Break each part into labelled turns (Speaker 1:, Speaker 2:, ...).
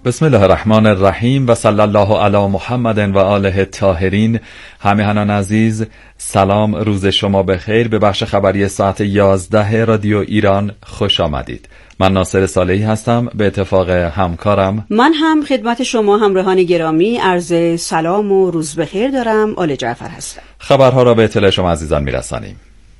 Speaker 1: بسم الله الرحمن الرحیم و صلی الله علی محمد و آله الطاهرین. همیهنان عزیز، سلام، روز شما بخیر. به بخش خبری ساعت 11 رادیو ایران خوش آمدید. من ناصر صالحی هستم. به اتفاق همکارم
Speaker 2: من هم خدمت شما همراهان گرامی عرض سلام و روز بخیر دارم. آل جعفر هستم.
Speaker 1: خبرها را به اطلاع شما عزیزان میرسانیم.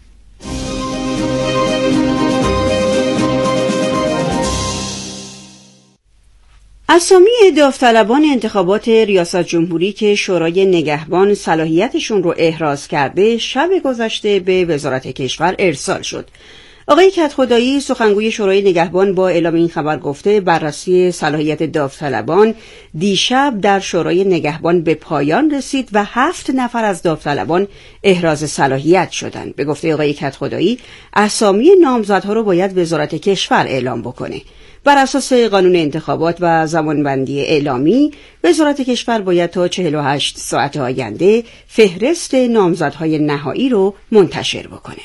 Speaker 2: اسامی داوطلبان انتخابات ریاست جمهوری که شورای نگهبان صلاحیتشون رو احراز کرده شب گذشته به وزارت کشور ارسال شد. آقای کدخدایی سخنگوی شورای نگهبان با اعلام این خبر گفته بررسی صلاحیت داوطلبان دیشب در شورای نگهبان به پایان رسید و 7 نفر از داوطلبان احراز صلاحیت شدند. به گفته آقای کدخدایی اسامی نامزدها رو باید وزارت کشور اعلام بکنه. بر اساس قانون انتخابات و زمانبندی اعلامی، وزارت کشور باید تا 48 ساعت آینده فهرست نامزدهای نهایی رو منتشر بکنه.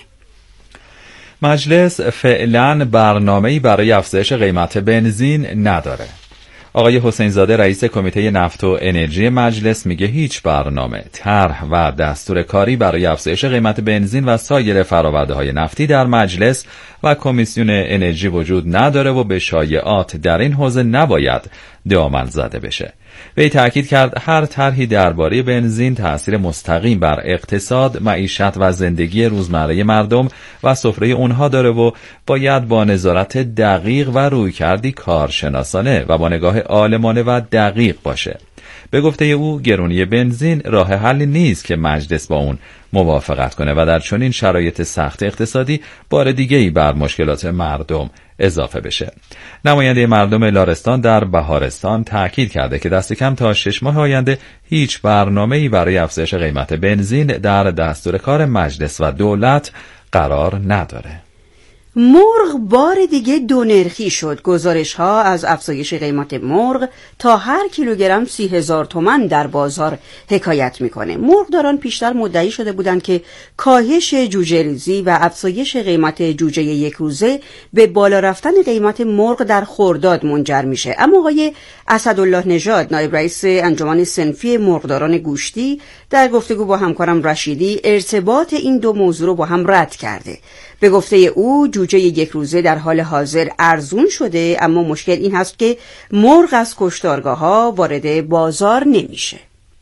Speaker 1: مجلس فعلا برنامه‌ای برای افزایش قیمت بنزین نداره. آقای حسین زاده رئیس کمیته نفت و انرژی مجلس میگه هیچ برنامه، طرح و دستور کاری برای افزایش قیمت بنزین و سایر فرآورده‌های نفتی در مجلس و کمیسیون انرژی وجود نداره و به شایعات در این حوزه نباید دامن زده بشه. وی تأکید کرد هر طرحی درباره بنزین تأثیر مستقیم بر اقتصاد، معیشت و زندگی روزمره مردم و سفره اونها داره و باید با نظارت دقیق و رویکردی کارشناسانه و با نگاه عالمانه و دقیق باشه. به گفته او گرونی بنزین راه حلی نیست که مجلس با اون موافقت کنه و در چنین شرایط سخت اقتصادی بار دیگه‌ای بر مشکلات مردم اضافه بشه. نماینده مردم لارستان در بهارستان تأکید کرده که دست کم تا 6 ماه آینده هیچ برنامه‌ای برای افزایش قیمت بنزین در دستور کار مجلس و دولت قرار نداره.
Speaker 2: مرغ بار دیگه دونرخی شد. گزارش ها از افزایش قیمت مرغ تا هر کیلوگرم 30,000 تومان در بازار حکایت میکنه. مرغداران پیشتر مدعی شده بودند که کاهش جوجه ریزی و افزایش قیمت جوجه یک روزه به بالا رفتن قیمت مرغ در خرداد منجر میشه. اما آقای اسدالله نژاد نایب رئیس انجمن صنفی مرغداران گوشتی در گفتگو با همکارم رشیدی ارتباط این دو موضوع رو با هم رد کرده. به گفته او جوجه یک روزه در حال حاضر ارزون شده، اما مشکل این هست که مرغ از کشتارگاه‌ها وارد بازار نمیشه.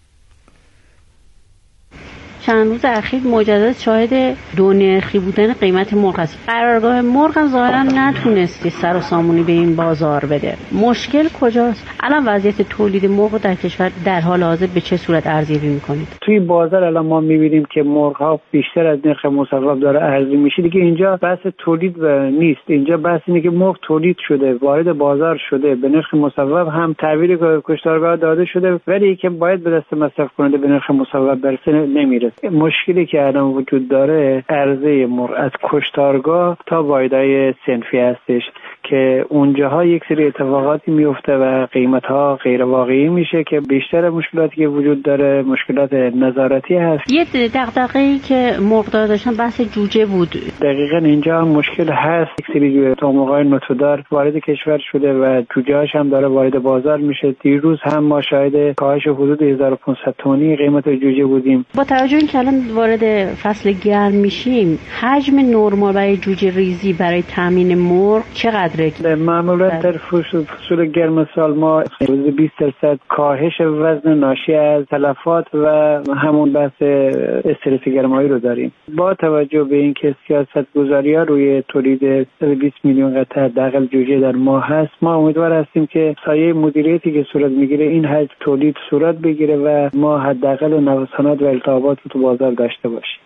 Speaker 3: چند روز اخیر مجدد شاهد دونرخی بودن قیمت مرغ است. قرارگاه مرغ هم ظاهرا نتونستی سر و سامونی به این بازار بده. مشکل کجاست؟ الان وضعیت تولید مرغ در کشور در حال حاضر به چه صورت ارزیابی میکنید؟
Speaker 4: توی بازار الان ما میبینیم که مرغ ها بیشتر از نرخ مصوب داره ارزی میشه. دیگه اینجا بحث تولید نیست، اینجا بحث اینه که مرغ تولید شده، وارد بازار شده، به نرخ مصوب هم تحویل کشتارگاه داده شده، ولی که باید به دست مصرف کننده به نرخ مصوب برسه نمیرسه. مشکلی که الان وجود داره عرضه مرغ از کشتارگاه تا واحدهای صنفی هستش که اونجاها یک سری اتفاقاتی میفته و قیمت‌ها غیر واقعی میشه که بیشتر مشکلاتی که وجود داره مشکلات نظارتی هست.
Speaker 3: یه دغدغه‌ای که مرغدار داشتن بحث جوجه بود.
Speaker 4: دقیقاً اینجا مشکل هست. یک سری تخم‌های نوتودار وارد کشور شده و جوجه‌هاش هم داره وارد بازار میشه. دیروز هم ما شاهد کاهش حدود 1500 تومانی قیمت جوجه بودیم.
Speaker 3: با توجه اینکه الان وارد فصل گرم میشیم، حجم نرمال برای جوجه ریزی برای تامین مرغ چقدره؟
Speaker 4: معمولا در فصول گرم سال ما حدود 20% کاهش وزن ناشی از تلفات و همون بحث استرس گرمایی رو داریم. با توجه به اینکه سیاست‌گذاری‌ها روی تولید 20 میلیون قطعه حداقل جوجه در ماه هست، ما امیدوار هستیم که سایه مدیریتی که صورت میگیره این حجم تولید صورت بگیره و ما حداقل نوسانات و التهابات رو تو بازار داشته باشیم.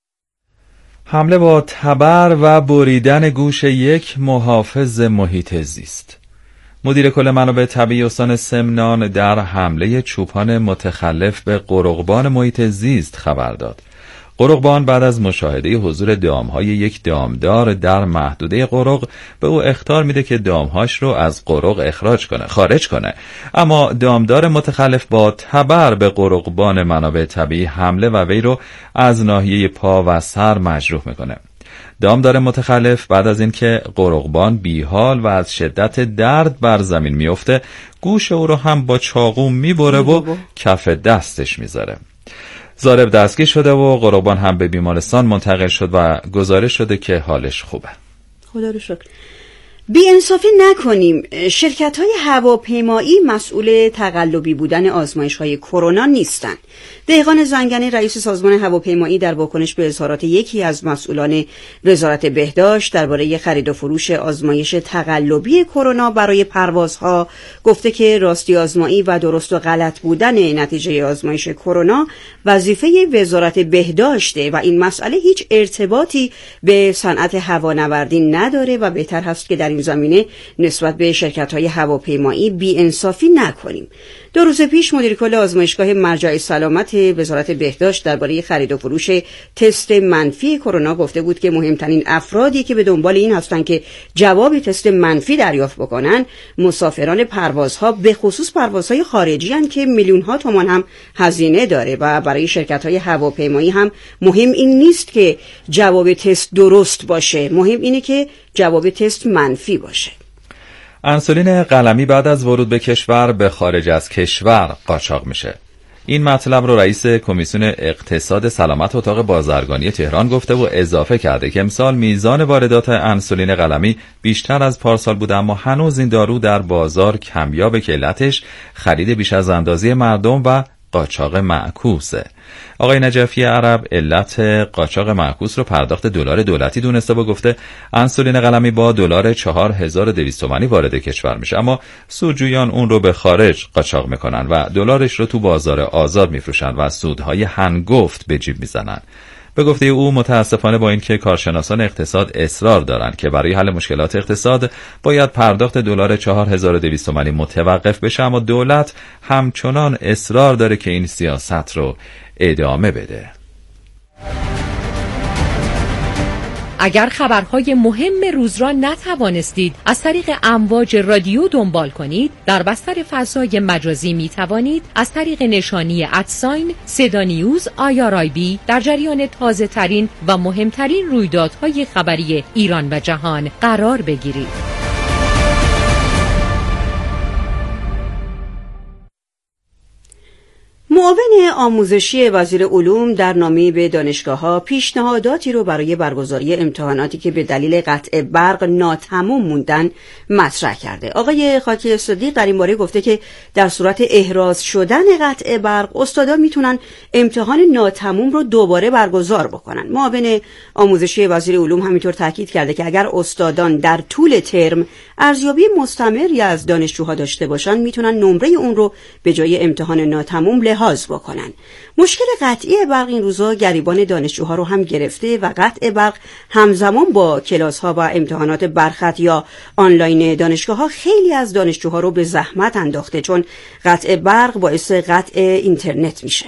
Speaker 1: حمله با تبر و بریدن گوش یک محافظ محیط زیست. مدیر کل منابع طبیعی استان سمنان در حمله چوپان متخلف به قرقبان محیط زیست خبر داد. قرقبان بعد از مشاهده حضور دامهای یک دامدار در محدوده قرق به او اخطار میده که دامهاش رو از قرق خارج کنه، اما دامدار متخلف با تبر به قرقبان منابع طبیعی حمله و وی رو از ناحیه پا و سر مجروح میکنه. دامدار متخلف بعد از اینکه قرقبان بیحال و از شدت درد بر زمین میفته گوش او رو هم با چاقو میبره و کف دستش میذاره. ضارب دستگیر شده و قرقبان هم به بیمارستان منتقل شد و گزارش شده که حالش خوبه.
Speaker 2: خدا رو شکر. بی‌انصافی نکنیم. شرکت‌های هواپیمایی مسئول تقلبی بودن آزمایش‌های کرونا نیستند. دهقان زنگنه رئیس سازمان هواپیمایی در واکنش به اظهارات یکی از مسئولان وزارت بهداشت درباره خرید و فروش آزمایش تقلبی کرونا برای پروازها گفته که راستی آزمایی و درست و غلط بودن نتیجه آزمایش کرونا وظیفه وزارت بهداشته و این مسئله هیچ ارتباطی به صنعت هوانوردی نداره و بهتر هست که در این زمینه نسبت به شرکت‌های هواپیمایی بی‌انصافی نکنیم. 2 روز پیش مدیر کل آزمایشگاه مرجع سلامت وزارت بهداشت درباره خرید و فروش تست منفی کرونا گفته بود که مهمترین افرادی که به دنبال این هستند که جواب تست منفی دریافت بکنن مسافران پروازها، به خصوص پروازهای خارجی هستند که میلیون‌ها تومان هم هزینه داره و برای شرکت‌های هواپیمایی هم مهم این نیست که جواب تست درست باشه، مهم اینه که جواب تست منفی باشه.
Speaker 1: انسولین قلمی بعد از ورود به کشور به خارج از کشور قاچاق میشه. این مطلب رو رئیس کمیسیون اقتصاد سلامت اتاق بازرگانی تهران گفته و اضافه کرده که امسال میزان واردات انسولین قلمی بیشتر از پارسال بوده، اما هنوز این دارو در بازار کمیابه که علتش خرید بیش از اندازه مردم و قاچاق معکوسه. آقای نجفی عرب علت قاچاق معکوس رو پرداخت دلار دولتی دونسته و گفته انسولین قلمی با دلار 4200 تومانی وارد کشور میشه، اما سودجویان اون رو به خارج قاچاق میکنن و دلارش رو تو بازار آزاد میفروشن و سودهای هنگفت به جیب میزنن. به گفته او متاسفانه با اینکه کارشناسان اقتصاد اصرار دارند که برای حل مشکلات اقتصاد باید پرداخت دلار 4200 تومانی متوقف بشه، اما دولت همچنان اصرار داره که این سیاست رو ادامه بده.
Speaker 5: اگر خبرهای مهم روز را نتوانستید از طریق امواج رادیو دنبال کنید، در بستر فضای مجازی می توانید از طریق نشانی @ صدا نیوز IRIB در جریان تازه ترین و مهمترین رویدادهای خبری ایران و جهان قرار بگیرید.
Speaker 2: معاون آموزشی وزیر علوم در نامه‌ای به دانشگاه‌ها پیشنهاداتی رو برای برگزاری امتحاناتی که به دلیل قطع برق ناتمام موندن مطرح کرده. آقای خاکی صدیق در این باره گفته که در صورت احراز شدن قطع برق استادا میتونن امتحان ناتمام رو دوباره برگزار بکنن. معاون آموزشی وزیر علوم همینطور تاکید کرده که اگر استادان در طول ترم ارزیابی مستمری از دانشجوها داشته باشن میتونن نمره اون رو به جای امتحان ناتمام لحاظ بکنن. مشکل قطعی برق این روزا گریبان دانشجوها رو هم گرفته و قطع برق همزمان با کلاس‌ها و امتحانات برخط یا آنلاین دانشگاه‌ها خیلی از دانشجوها رو به زحمت انداخته، چون قطع برق باعث قطع اینترنت میشه.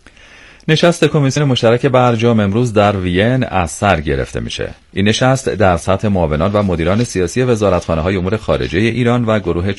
Speaker 1: نشست کمیسیون مشترک برجام امروز در وین از سر گرفته میشه. این نشست در سطح معاونان و مدیران سیاسی وزارتخانه‌های امور خارجه ایران و گروه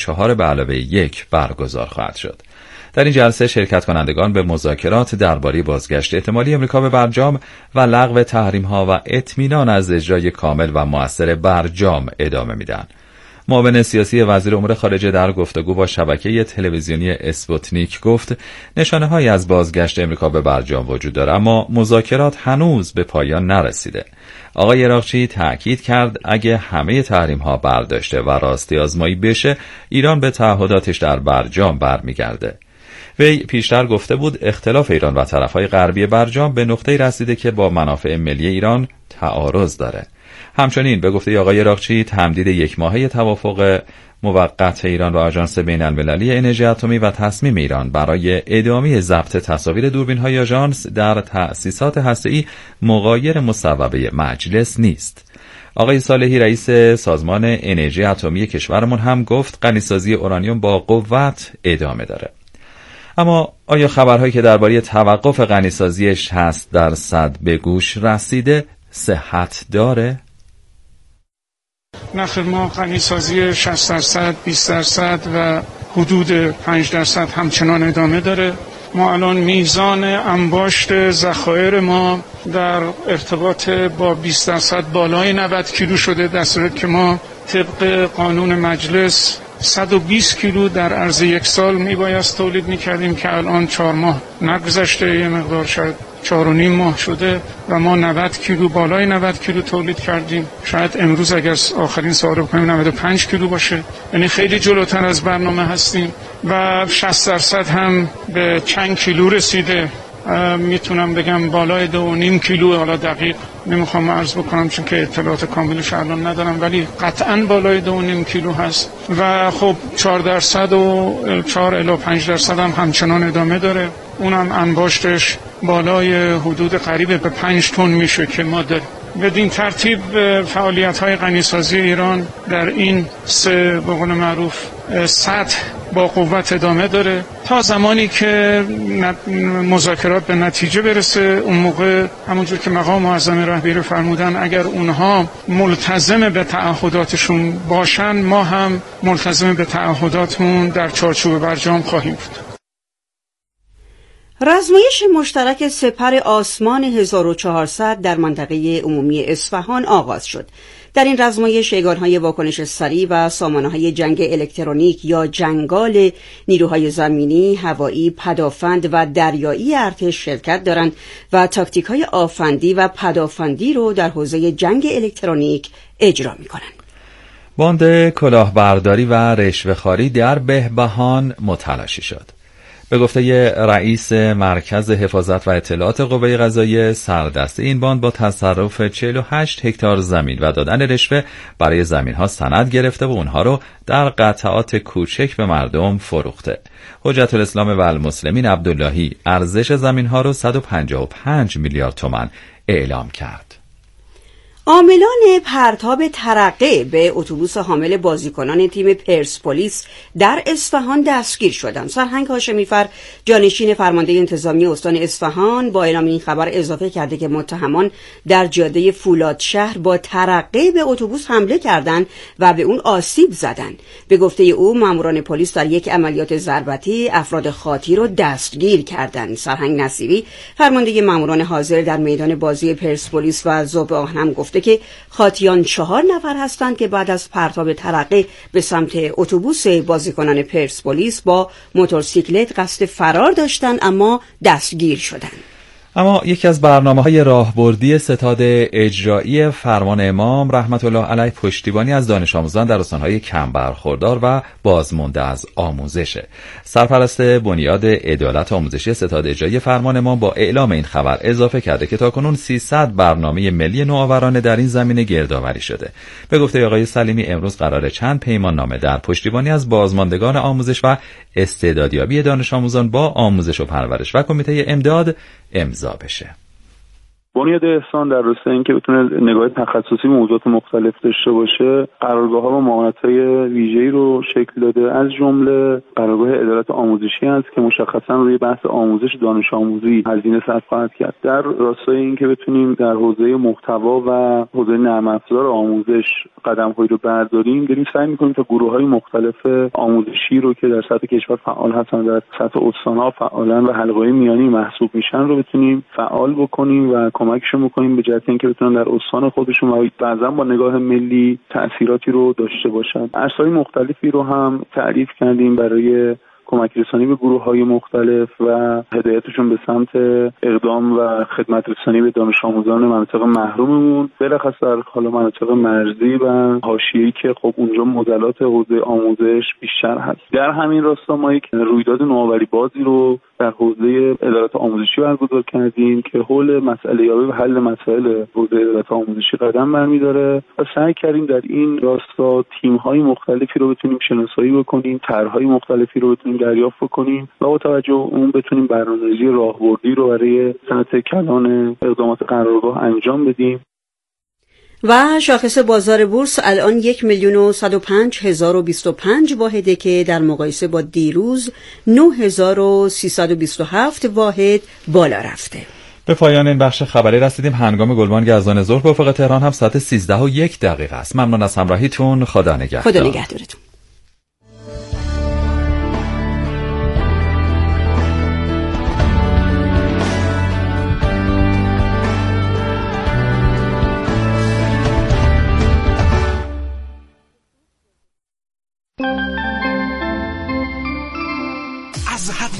Speaker 1: 4+1 برگزار خواهد شد. در این جلسه شرکت کنندگان به مذاکرات درباره بازگشت احتمالی امریکا به برجام و لغو تحریم‌ها و اطمینان از اجرای کامل و مؤثر برجام ادامه میدن. معاون سیاسی وزیر امور خارجه در گفتگو با شبکه تلویزیونی اسپوتنیک گفت نشانه‌هایی از بازگشت امریکا به برجام وجود دارد، اما مذاکرات هنوز به پایان نرسیده. آقای عراقچی تأکید کرد اگه همه تحریم‌ها برداشته و راستی آزمایی بشه، ایران به تعهداتش در برجام برمیگرده. وی پیشتر گفته بود اختلاف ایران و طرف‌های غربی برجام به نقطه‌ای رسیده که با منافع ملی ایران تعارض داره. همچنین به گفته آقای عراقچی تمدید 1 ماهه توافق موقت ایران و آژانس بین‌المللی انرژی اتمی و تصمیم ایران برای ادامه ضبط تصاویر دوربین‌های آژانس در تأسیسات هسته‌ای مغایر مصوبه مجلس نیست. آقای صالحی رئیس سازمان انرژی اتمی کشورمون هم گفت غنیسازی اورانیوم با قوت ادامه داره. اما آیا خبرهایی که درباره توقف غنیسازی 60% به گوش رسیده صحت داره؟
Speaker 6: نخل ما غنیسازی 60%، 20% و حدود 5% همچنان ادامه داره. ما الان میزان انباشت ذخایر ما در ارتباط با 20% بالای 90 کیلو شده، در صورتی که ما طبق قانون مجلس 120 کیلو در عرض یک سال میبایست تولید میکردیم که الان 4 ماه نگذشته، یه مقدار شاید 4.5 ماه شده و ما 90 کیلو بالای 90 کیلو تولید کردیم. شاید امروز اگر آخرین سوال رو بکنیم 95 کیلو باشه، یعنی خیلی جلوتر از برنامه هستیم و 60% هم به چند کیلو رسیده. میتونم بگم بالای 2.5 کیلو، حالا دقیق نمیخوام عرض بکنم چون که اطلاعات کاملش الان ندارم، ولی قطعا بالای 2.5 کیلو هست و خب 4% و 4 الی 5% هم همچنان ادامه داره. اونم انباشتش بالای حدود قریب به 5 تن میشه که ما داریم. بدین ترتیب فعالیت‌های غنیسازی ایران در این سه به قول معروف سطح با قوت ادامه داره تا زمانی که مذاکرات به نتیجه برسه. اون موقع همونجور که مقام معظم رهبری فرمودن اگر اونها ملتزم به تعهداتشون باشن، ما هم ملتزم به تعهداتمون در چارچوب برجام خواهیم بود.
Speaker 2: رزمایش مشترک سپر آسمان 1400 در منطقه عمومی اصفهان آغاز شد. در این رزمایش یگانهای واکنش سریع و سامانه‌های جنگ الکترونیک یا جنگال نیروهای زمینی، هوایی، پدافند و دریایی ارتش شرکت دارند و تاکتیک‌های آفندی و پدافندی رو در حوزه جنگ الکترونیک اجرا می‌کنند.
Speaker 1: باند کلاهبرداری و رشوه‌خواری در بهبهان متلاشی شد. به گفته رئیس مرکز حفاظت و اطلاعات قوه قضاییه، سردسته این باند با تصرف 48 هکتار زمین و دادن رشوه برای زمین‌ها سند گرفته و اونها رو در قطعات کوچک به مردم فروخته. حجت الاسلام و المسلمین عبداللهی ارزش زمین‌ها رو 155 میلیارد تومان اعلام کرد.
Speaker 2: عاملان پرتاب ترقه به اتوبوس حامل بازیکنان تیم پرسپولیس در اصفهان دستگیر شدند. سرهنگ هاشمی‌فر، جانشین فرمانده انتظامی استان اصفهان، با اعلام این خبر اضافه کرده که متهمان در جاده فولادشهر با ترقه به اتوبوس حمله کردند و به اون آسیب زدند. به گفته او ماموران پلیس در یک عملیات ضربتی افراد خاطی رو دستگیر کردند. سرهنگ نصیری، فرمانده ماموران حاضر در میدان بازی پرسپولیس و ذوب آهن گفته که خاطیان 4 نفر هستند که بعد از پرتاب ترقه به سمت اتوبوس بازیکنان پرسپولیس با موتورسیکلت قصد فرار داشتند اما دستگیر شدند.
Speaker 1: اما یکی از برنامه‌های راهبردی ستاد اجرایی فرمان امام رحمت الله علیه پشتیبانی از دانش آموزان در استان‌های کم برخوردار و بازمانده از آموزشه. سرپرست بنیاد عدالت آموزشی ستاد اجرایی فرمان امام با اعلام این خبر اضافه کرده که تاکنون 300 برنامه ملی نوآورانه در این زمینه گردآوری شده. به گفته آقای سلیمی امروز قرار چند پیمان نامه در پشتیبانی از بازماندگان آموزش و استعدادیابی دانش آموزان با آموزش و پرورش و کمیته امداد امضا بشه.
Speaker 7: بنیاد احسان در راستای اینکه بتونه نگاه تخصصی موضوعات مختلف داشته باشه، قرارگاه‌ها و معاونت‌های ویژه‌ای رو شکل داده. از جمله قرارگاه عدالت آموزشی است که مشخصاً روی بحث آموزش دانش آموزی هزینه صرف خواهد کرد. در راستای اینکه بتونیم در حوزه محتوا و حوزه نرم افزار آموزش قدم‌هایی رو برداریم، داریم سعی می‌کنیم تا گروه‌های مختلف آموزشی رو که در سطح کشور فعال هستن، در سطح استان‌ها فعالن و حلقه‌های میانی محسوب میشن رو بتونیم فعال بکنیم و کمکشون می‌کنیم به جهت اینکه بتونن در استان خودشون و بعضا با نگاه ملی تأثیراتی رو داشته باشن. ارزهای مختلفی رو هم تعریف کردیم برای کمک رسانی به گروه‌های مختلف و هدایتشون به سمت اقدام و خدمت رسانی به دانش آموزان مناطق محروممون، بالاخص در حال مناطق مرزی و حاشیه‌ای که خب اونجا معضلات حوزه آموزش بیشتر هست. در همین راستا ما یک رویداد نوآوری بازی رو در حوزه عدالت آموزشی برگزار کردیم که حول مسئله یابی و حل مسائل حوزه عدالت آموزشی قدم برمی‌داره و سعی کردیم در این راستا تیم‌های مختلفی رو بتونیم شناسایی بکنیم، طرح‌های مختلفی رو بتونیم دریافت بکنیم و با توجه اون بتونیم برنامه‌ریزی راهبردی رو برای صنعت کلان اقدامات قرارگاه انجام بدیم.
Speaker 2: و شاخص بازار بورس الان 1,105,025 واحده که در مقایسه با دیروز 9,327 واحد بالا رفته.
Speaker 1: به پایان این بخش خبری رسیدیم. هنگام گلبانگ اذان ظهر به افق تهران هم ساعت 13:01 است. ممنون از همراهیتون. خدا نگهدارتون.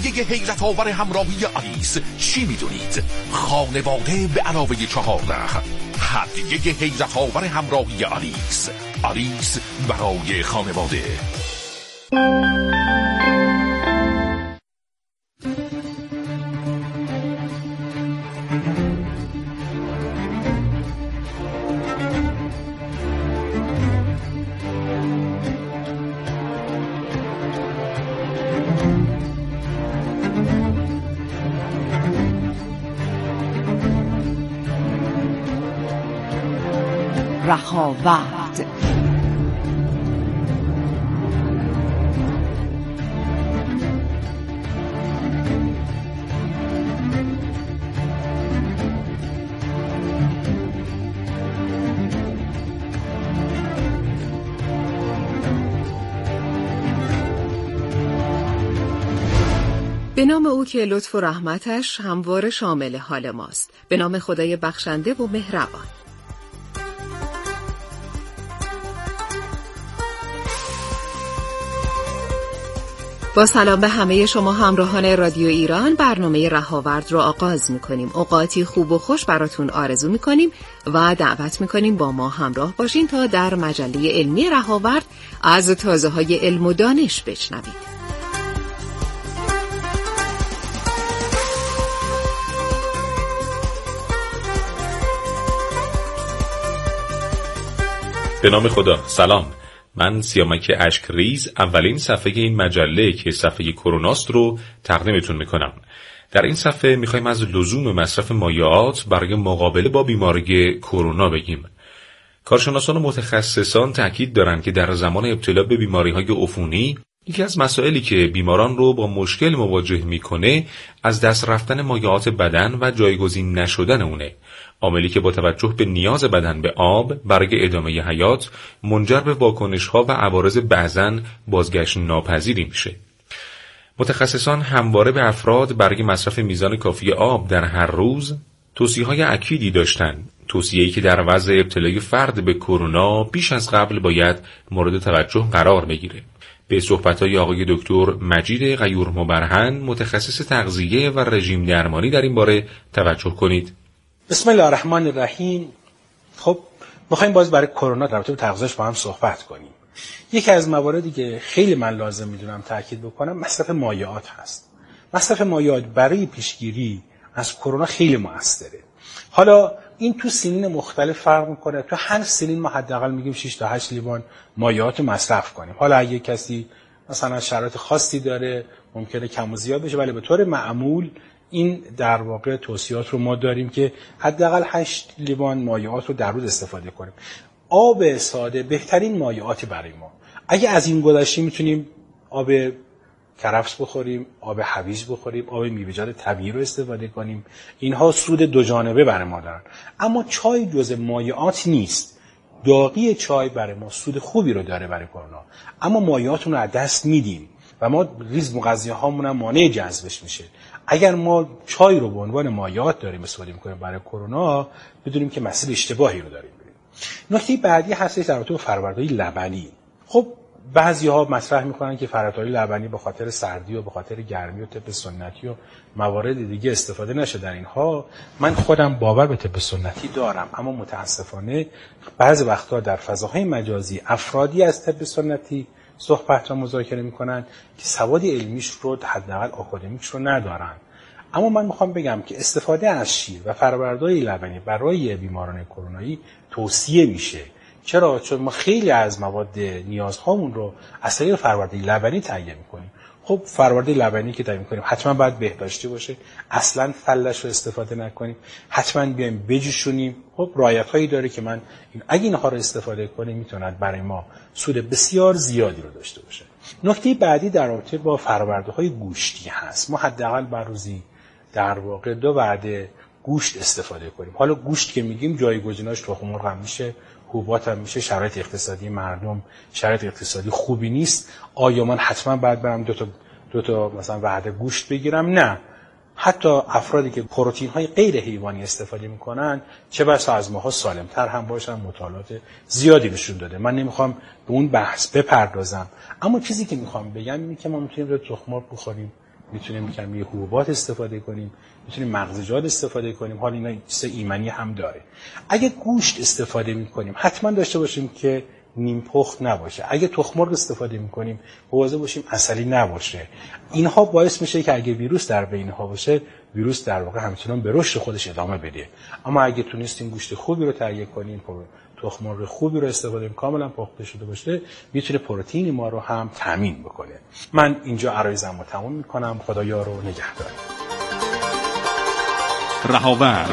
Speaker 8: هدیه حیرت آور همراهی آلیس چی میدونید؟ خانواده به علاوه 14. هدیه حیرت آور همراهی آلیس. آلیس برای خانواده.
Speaker 9: رهاورد.
Speaker 10: به نام او که لطف و رحمتش همواره شامل حال ماست. به نام خدای بخشنده و مهربان. با سلام به همه شما همراهان رادیو ایران، برنامه رهاورد رو آغاز می‌کنیم. اوقاتی خوب و خوش براتون آرزو می‌کنیم و دعوت می‌کنیم با ما همراه باشین تا در مجله علمی رهاورد از تازه‌های علم و دانش بشنوید.
Speaker 11: به نام خدا. سلام، من سیامک اشکریز اولین صفحه این مجله که صفحه کروناست رو تقدیمتون میکنم. در این صفحه میخوایم از لزوم مصرف مایعات برای مقابله با بیماری کرونا بگیم. کارشناسان و متخصصان تاکید دارند که در زمان ابتلا به بیماری‌های عفونی یکی از مسائلی که بیماران رو با مشکل مواجه میکنه از دست رفتن مایعات بدن و جایگزین نشدن اونه، عاملی که با توجه به نیاز بدن به آب برای ادامه حیات منجر به واکنش‌ها و عوارض بعضاً بازگشت ناپذیری میشه. متخصصان همواره به افراد برای مصرف میزان کافی آب در هر روز توصیه‌های اکیدی داشتند، توصیه‌ای که در وضع ابتلای فرد به کرونا بیش از قبل باید مورد توجه قرار بگیره. به صحبت‌های آقای دکتر مجید غیور مبرهن، متخصص تغذیه و رژیم درمانی در این باره توجه کنید.
Speaker 12: بسم الله الرحمن الرحیم. خب می‌خوایم باز برای کرونا در رابطه با تغذیه‌اش با هم صحبت کنیم. یکی از مواردی که خیلی من لازم می‌دونم تاکید بکنم مصرف مایعات هست. مصرف مایعات برای پیشگیری از کرونا خیلی موثره. حالا این تو سنین مختلف فرق می‌کنه. تو هر سنین ما حداقل میگیم 6 تا 8 لیوان مایعات رو مصرف کنیم. حالا اگه کسی مثلا شرایط خاصی داره ممکنه کم و زیاد بشه، ولی به طور معمول این در واقع توصیات رو ما داریم که حداقل 8 لیوان مایعات رو در روز استفاده کنیم. آب ساده بهترین مایعاتی برای ما. اگه از این گذشته میتونیم آب کرفس بخوریم، آب هویج بخوریم، آب میوه‌جات طبیعی رو استفاده کنیم. اینها سود دو جانبه برای ما دارن. اما چای جزء مایعات نیست. داغی چای برای ما سود خوبی رو داره برای کرونا، اما مایعاتون رو از دست میدیم و ما ریز مغذیه هامون هم مانع جذبش میشه. اگر ما چای رو به عنوان مایعات داریم استفاده میکنیم برای کرونا، بدونیم که مسیر اشتباهی رو داریم بریم. نکته بعدی هستش در رابطه با فرآوردهای لبنی. خب بعضی‌ها مطرح میکنن که فرآوردهای لبنی به خاطر سردی و به خاطر گرمی و طب سنتی و موارد دیگه استفاده نشه در اینها. من خودم باور به طب سنتی دارم، اما متاسفانه بعضی وقتا در فضاهای مجازی افرادی از طب سنتی صحبت را مذاکره میکنن که سواد علمیش رو حداقل آکادمیکش رو ندارن. اما من میخوام بگم که استفاده از شیر و فرآوردهای لبنی برای بیماران کرونایی توصیه میشه. چرا؟ چون ما خیلی از مواد نیازهامون رو از طریق فرآورده لبنی تهیه میکنیم. خب فرآورده لبنی که تهیه میکنیم حتما باید بهداشتی باشه، اصلا فلش رو استفاده نکنیم، حتما بیایم بجوشونیم. خب رعایت‌هایی داره که من اگه اینها رو استفاده کنیم میتوند برای ما سود بسیار زیادی رو داشته باشه. نکته بعدی در رابطه با فرآورده‌های گوشتی هست. ما حداقل بر روزی در واقع 2 وعده گوشت استفاده کنیم. حالا گوشت که میگیم جایگزیناش تخم مرغ هم میشه، حبوبات هم میشه. شرایط اقتصادی مردم شرایط اقتصادی خوبی نیست. آیا من حتما باید برم دو تا مثلا وعده گوشت بگیرم؟ نه. حتی افرادی که پروتئین های غیر حیوانی استفاده میکنن چه بسا از ماها سالمتر هم باشن. مطالعات زیادی نشون داده. من نمیخوام به اون بحث بپردازم، اما چیزی که میخوام بگم اینه که ما میتونیم تخم مرغ بخوریم، میتونیم کمی حبوبات استفاده کنیم، میتونیم مغزیجات استفاده کنیم. حالا اینا چیز ایمنی هم داره. اگه گوشت استفاده میکنیم حتما داشته باشیم که نیم پخت نباشه. اگه تخم مرغ استفاده میکنیم مواظب باشیم عسلی نباشه. اینها باعث میشه که اگه ویروس در بینها باشه، ویروس در واقع همچنان به رشد خودش ادامه بده. اما اگه تونستیم گوشت خوبی رو تهیه کنیم، تخم مرغ خوبی رو استفاده کنیم، کاملا پخته شده باشه، میتونه پروتئین ما رو هم تامین بکنه. من اینجا عرایزم رو تموم میکنم. خدایا رو نگهدار.
Speaker 8: رهاور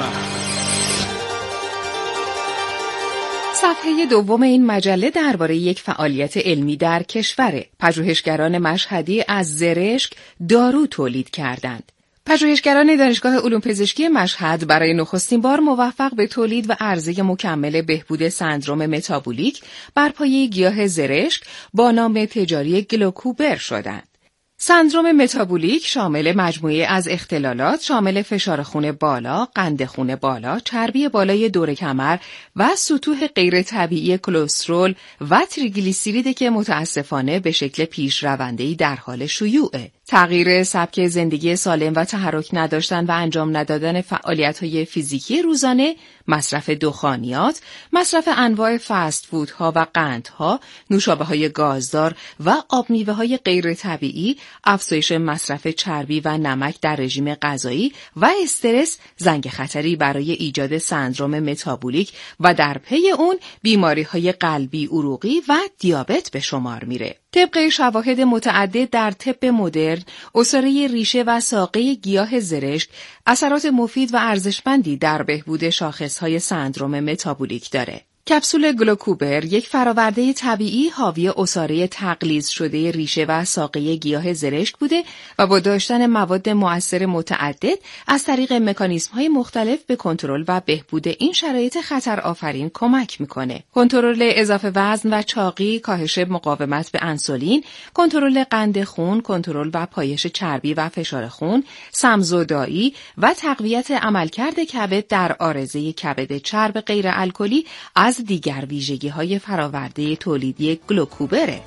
Speaker 10: صفحه دوم این مجله درباره یک فعالیت علمی در کشور. پژوهشگران مشهدی از زرشک دارو تولید کردند. پژوهشگران دانشگاه علوم پزشکی مشهد برای نخستین بار موفق به تولید و عرضه مکمل بهبود سندرم متابولیک بر پایه گیاه زرشک با نام تجاری گلوکوبر شدند. سندرم متابولیک شامل مجموعه از اختلالات شامل فشار خون بالا، قند خون بالا، چربی بالای دور کمر و سطوح غیر طبیعی کلسترول و تریگلیسیرید که متاسفانه به شکل پیشرونده‌ای در حال شیوعه. تغییر سبک زندگی سالم و تحرک نداشتن و انجام ندادن فعالیت‌های فیزیکی روزانه، مصرف دخانیات، مصرف انواع فست فودها و قندها، نوشابه‌های گازدار و آب میوه‌های غیر طبیعی، افزایش مصرف چربی و نمک در رژیم غذایی و استرس زنگ خطری برای ایجاد سندرم متابولیک و در پی اون بیماری‌های قلبی، عروقی و دیابت به شمار میره. طبق شواهد متعدد در طب مدرن، عصاره ریشه و ساقه گیاه زرشک اثرات مفید و ارزشمندی در بهبود شاخصهای سندرم متابولیک داره. کپسول گلوکوبر یک فراورده طبیعی حاوی عصاره تقلیز شده ریشه و ساقه گیاه زرشک بوده و با داشتن مواد مؤثر متعدد از طریق مکانیزم‌های مختلف به کنترل و بهبود این شرایط خطر آفرین کمک میکنه. کنترل اضافه وزن و چاقی، کاهش مقاومت به انسولین، کنترل قند خون، کنترل و پایش چربی و فشار خون، سمزدایی و تقویت عملکرد کبد در عارضه کبد چرب غیر الکلی از دیگر ویژگی‌های فراورده تولیدی گلوکوبره.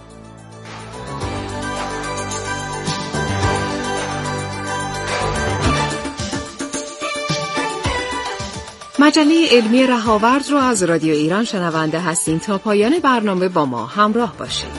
Speaker 10: مجله علمی رهاورد رو از رادیو ایران شنونده هستین. تا پایان برنامه با ما همراه باشید.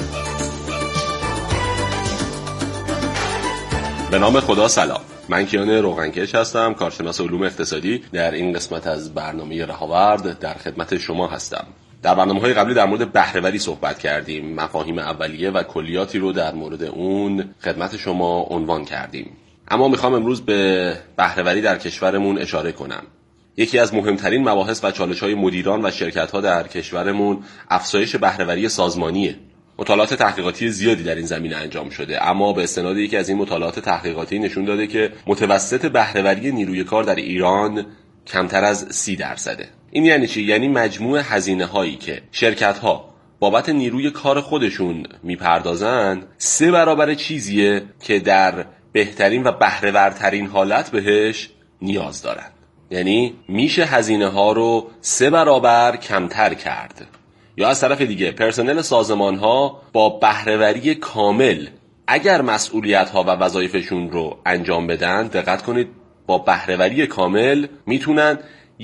Speaker 13: به نام خدا سلام. من کیان روغنکش هستم، کارشناس علوم اقتصادی. در این قسمت از برنامه رهاورد در خدمت شما هستم. در برنامه‌های قبلی در مورد بهره‌وری صحبت کردیم. مفاهیم اولیه و کلیاتی رو در مورد اون خدمت شما عنوان کردیم. اما میخوام امروز به بهره‌وری در کشورمون اشاره کنم. یکی از مهمترین مباحث و چالش‌های مدیران و شرکت‌ها در کشورمون افزایش بهره‌وری سازمانیه. مطالعات تحقیقاتی زیادی در این زمینه انجام شده، اما به استناد یکی از این مطالعات تحقیقاتی نشون داده که متوسط بهره‌وری نیروی کار در ایران کمتر از 30%. این یعنی چی؟ یعنی مجموع هزینه‌هایی که شرکت‌ها بابت نیروی کار خودشون میپردازن 3 برابر چیزیه که در بهترین و بهره‌ورترین حالت بهش نیاز دارن. یعنی میشه هزینه‌ها رو 3 برابر کمتر کرد. یا از طرف دیگه پرسنل سازمان‌ها با بهره‌وری کامل اگر مسئولیت‌ها و وظایفشون رو انجام بدن، دقت کنید، با بهره‌وری کامل میتونن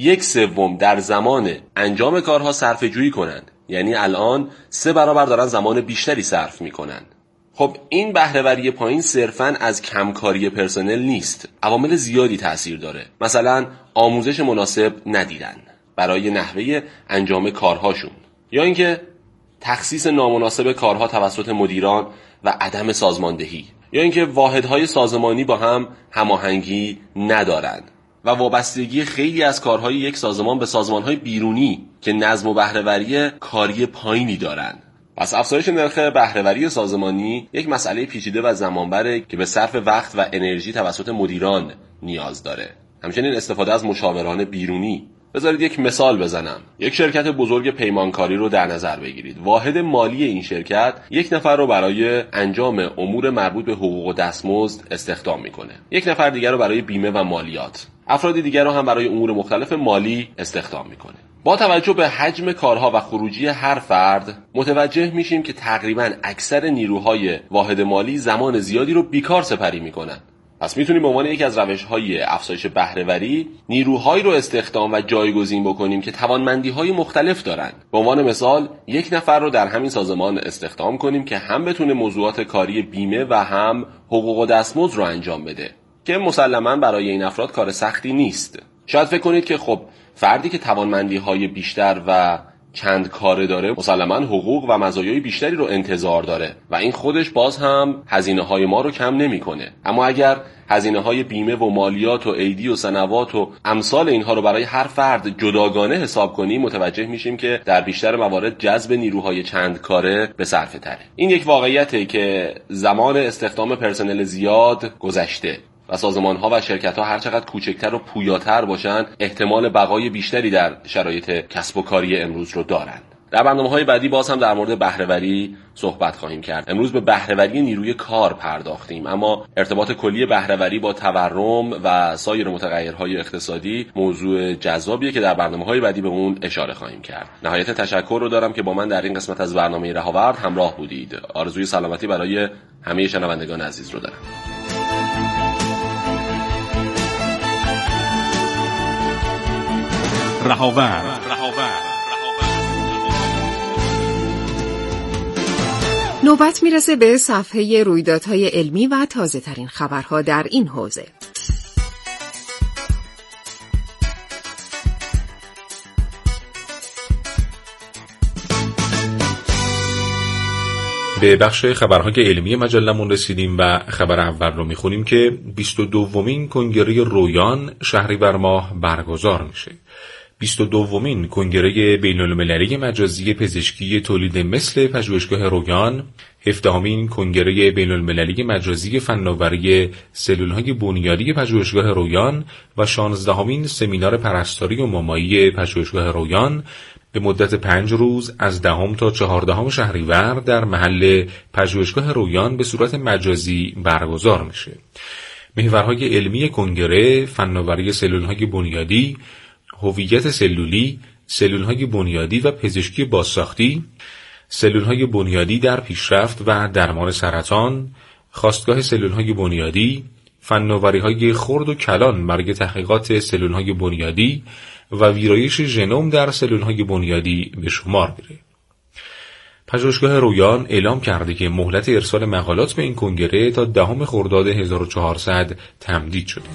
Speaker 13: 1/3 در زمان انجام کارها صرفه‌جویی کنن. یعنی الان 3 برابر دارن زمان بیشتری صرف میکنن. خب این بهره‌وری پایین صرفاً از کمکاری پرسنل نیست. عوامل زیادی تأثیر داره. مثلا آموزش مناسب ندیدن برای نحوه انجام کارهاشون، یا اینکه تخصیص نامناسب کارها توسط مدیران و عدم سازماندهی، یا اینکه واحدهای سازمانی با هم هماهنگی ندارن و وابستگی خیلی از کارهای یک سازمان به سازمانهای بیرونی که نظم و بهره‌وری کاری پایینی دارن. پس افزایش نرخ بهره‌وری سازمانی یک مسئله پیچیده و زمانبره که به صرف وقت و انرژی توسط مدیران نیاز داره. همچنین استفاده از مشاوران بیرونی. بذارید یک مثال بزنم. یک شرکت بزرگ پیمانکاری رو در نظر بگیرید. واحد مالی این شرکت 1 نفر رو برای انجام امور مربوط به حقوق و دستمزد استخدام میکنه. 1 نفر دیگر رو برای بیمه و مالیات. افراد دیگر رو هم برای امور مختلف مالی استخدام میکنه. با توجه به حجم کارها و خروجی هر فرد متوجه میشیم که تقریباً اکثر نیروهای واحد مالی زمان زیادی رو بیکار سپری میکنن. پس میتونیم به عنوان یکی از روش‌های افزایش بهره‌وری نیروهایی رو استخدام و جایگزین بکنیم که توانمندی‌های مختلف دارن. به عنوان مثال یک نفر رو در همین سازمان استخدام کنیم که هم بتونه موضوعات کاری بیمه و هم حقوق و دستمزد رو انجام بده که مسلماً برای این افراد کار سختی نیست. شاید فکر کنید که خب فردی که توانمندی‌های بیشتر و چند کاره داره مسلماً حقوق و مزایای بیشتری رو انتظار داره و این خودش باز هم هزینه‌های ما رو کم نمی‌کنه. اما اگر هزینه‌های بیمه و مالیات و ایدی و سنوات و امثال اینها رو برای هر فرد جداگانه حساب کنیم متوجه میشیم که در بیشتر موارد جذب نیروهای چند کاره به صرفه تره. این یک واقعیته که زمان استخدام پرسنل زیاد گذشته و سازمان‌ها و شرکت‌ها هر چقدر کوچکتر و پویاتر باشن احتمال بقای بیشتری در شرایط کسب و کاری امروز رو دارن. در برنامه‌های بعدی باز هم در مورد بهره‌وری صحبت خواهیم کرد. امروز به بهره‌وری نیروی کار پرداختیم، اما ارتباط کلی بهره‌وری با تورم و سایر متغیرهای اقتصادی موضوع جذابیه که در برنامه‌های بعدی به اون اشاره خواهیم کرد. نهایت تشکر رو دارم که با من در این قسمت از برنامه رهاورد همراه بودید. آرزوی سلامتی برای همه شنوندگان عزیز رو دارم.
Speaker 8: رهاورد.
Speaker 10: نوبت میرسه به صفحه رویدادهای علمی و تازه ترین خبرها در این حوزه.
Speaker 11: به بخش خبرهای علمی مجلمون رسیدیم و خبر اول رو میخونیم که 22مین کنگره رویان شهریور ماه برگزار میشه. 22مین کنگره بین‌المللی مجازی پزشکی تولید مثل پژوهشگاه رویان، 17مین کنگره بین‌المللی مجازی فناوری سلول‌های بنیادی پژوهشگاه رویان و 16مین سمینار پرستاری و مامایی پژوهشگاه رویان به مدت 5 روز از 10 تا 14 شهریور در محل پژوهشگاه رویان به صورت مجازی برگزار میشه. محورهای علمی کنگره فناوری سلول‌های بنیادی، هویت سلولی، سلول‌های بنیادی و پزشکی بازساختی، سلول‌های بنیادی در پیشرفت و درمان سرطان، خاستگاه سلول‌های بنیادی، فناوری‌های خرد و کلان برای تحقیقات سلول‌های بنیادی و ویرایش ژنوم در سلول‌های بنیادی به شمار میره. پژوهشگاه رویان اعلام کرده که مهلت ارسال مقالات به این کنگره تا 10 خرداد 1400 تمدید شده.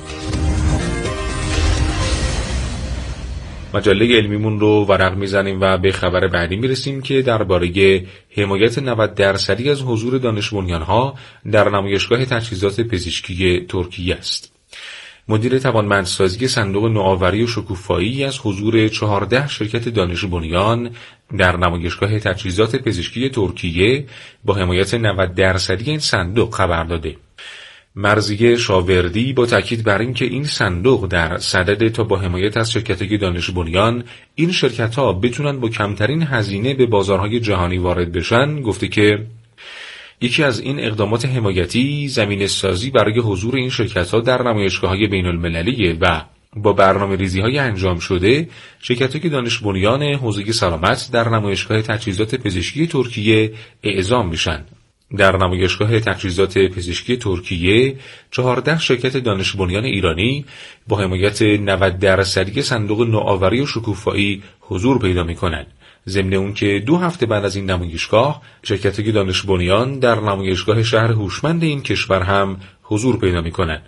Speaker 11: مجله علمیمون رو ورق میزنیم و به خبر بعدی میرسیم که درباره حمایت 90% از حضور دانش بنیان‌ها در نمایشگاه تجهیزات پزشکی ترکیه است. مدیر توانمندسازی صندوق نوآوری و شکوفایی از حضور 14 شرکت دانش بنیان در نمایشگاه تجهیزات پزشکی ترکیه با حمایت 90% این صندوق خبر داده. مرضیه شاوردی با تاکید بر این که این صندوق در صدد تا با حمایت از شرکت‌های دانش بنیان این شرکت‌ها بتونن با کمترین هزینه به بازارهای جهانی وارد بشن، گفته که یکی از این اقدامات حمایتی زمینه‌سازی برای حضور این شرکت‌ها در نمایشگاه‌های بین‌المللی و با برنامه‌ریزی‌های انجام شده شرکت‌های دانش بنیان حوزه سلامت در نمایشگاه تجهیزات پزشکی ترکیه اعزام میشن. در نمایشگاه تجهیزات پزشکی ترکیه 14 شرکت دانش بنیان ایرانی با حمایت 90% صندوق نوآوری و شکوفایی حضور پیدا می‌کنند. ضمن اون که 2 هفته بعد از این نمایشگاه شرکت‌های دانش بنیان در نمایشگاه شهر هوشمند این کشور هم حضور پیدا می‌کنند.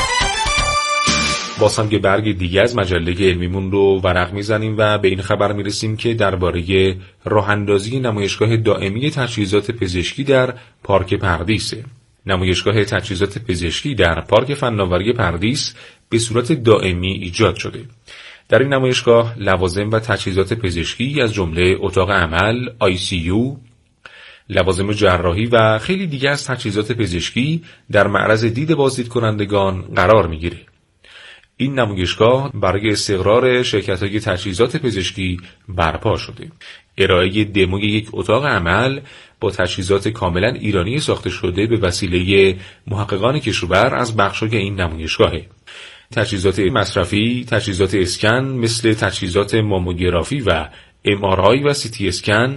Speaker 11: باز هم یه برگ دیگه از مجله علمیمون رو ورق میزنیم و به این خبر میرسیم که درباره راه اندازی نمایشگاه دائمی تجهیزات پزشکی در پارک پردیس. نمایشگاه تجهیزات پزشکی در پارک فناوری پردیس به صورت دائمی ایجاد شده. در این نمایشگاه لوازم و تجهیزات پزشکی از جمله اتاق عمل، ICU، لوازم جراحی و خیلی دیگه از تجهیزات پزشکی در معرض دید بازدید کنندگان قرار میگیره. این نمایشگاه برای استقرار شرکت‌های تجهیزات پزشکی برپا شده. ارائه دموی یک اتاق عمل با تجهیزات کاملا ایرانی ساخته شده به وسیله محققان کشور از بخش‌های این نمایشگاهه. تجهیزات مصرفی، تجهیزات اسکن مثل تجهیزات ماموگرافی و MRI و CT اسکن